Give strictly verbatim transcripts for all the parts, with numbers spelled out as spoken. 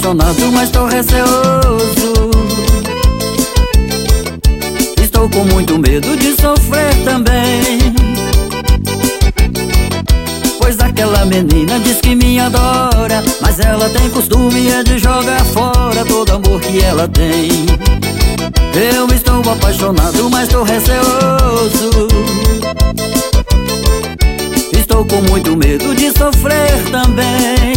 apaixonado, mas tô receoso. Estou com muito medo de sofrer também, pois aquela menina diz que me adora, mas ela tem costume é de jogar fora todo amor que ela tem. Eu estou apaixonado, mas tô receoso. Estou com muito medo de sofrer também,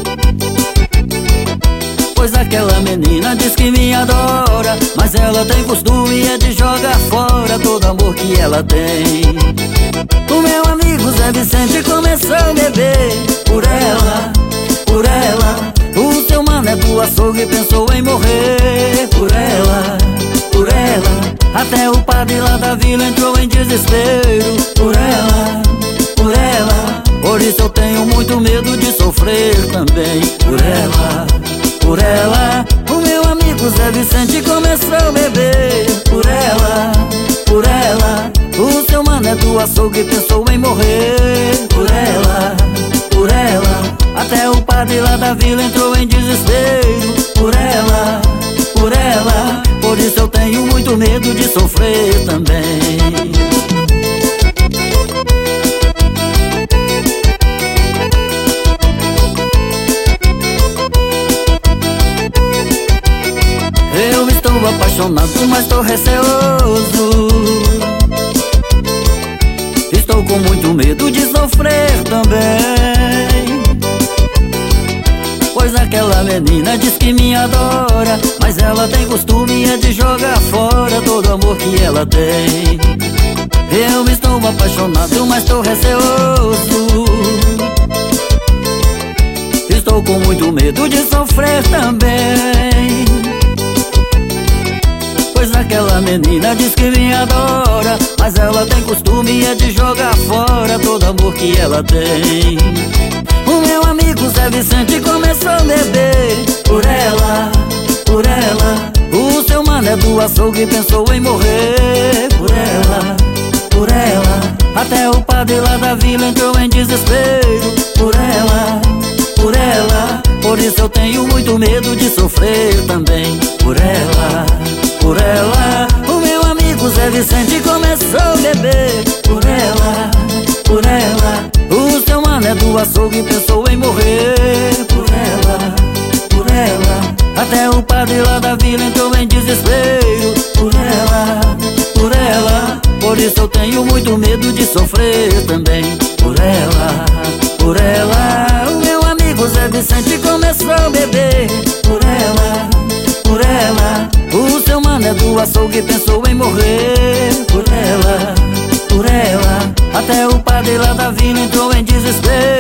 pois aquela menina diz que me adora, mas ela tem costume é de jogar fora todo amor que ela tem. O meu amigo Zé Vicente começou a beber por ela, por ela. O seu mano é do açougue e pensou em morrer por ela, por ela. Até o padre lá da vila entrou em desespero por ela, por ela. Por isso eu tenho muito medo de sofrer também por ela, por ela. O meu amigo Zé Vicente começou a beber por ela, por ela. O seu mano é do açougue e pensou em morrer por ela, por ela. Até o padre lá da vila entrou em desespero por ela, por ela. Por isso eu tenho muito medo de sofrer também. Eu estou apaixonado, mas tô receoso. Estou com muito medo de sofrer também, pois aquela menina diz que me adora, mas ela tem costume é de jogar fora todo amor que ela tem. Eu estou apaixonado, mas tô receoso. Estou com muito medo de sofrer também, pois aquela menina diz que me adora, mas ela tem costume é de jogar fora todo amor que ela tem. O meu amigo Zé Vicente começou a beber por ela, por ela. O seu mano é do açougue e pensou em morrer por ela, por ela. Até o padre lá da vila entrou em desespero por ela, por ela. Por isso eu tenho muito medo de sofrer também por ela, por ela. O meu amigo Zé Vicente começou a beber por ela, por ela. O seu mano é do açougue e pensou em morrer por ela, por ela. Até o padre lá da vila entrou em desespero por ela, por ela. Por isso eu tenho muito medo de sofrer também por ela, por ela. O meu amigo Zé Vicente começou a beber por ela, por ela. O seu mano é do açougue e pensou em morrer por ela, por ela. Até o padre lá da vila entrou em desespero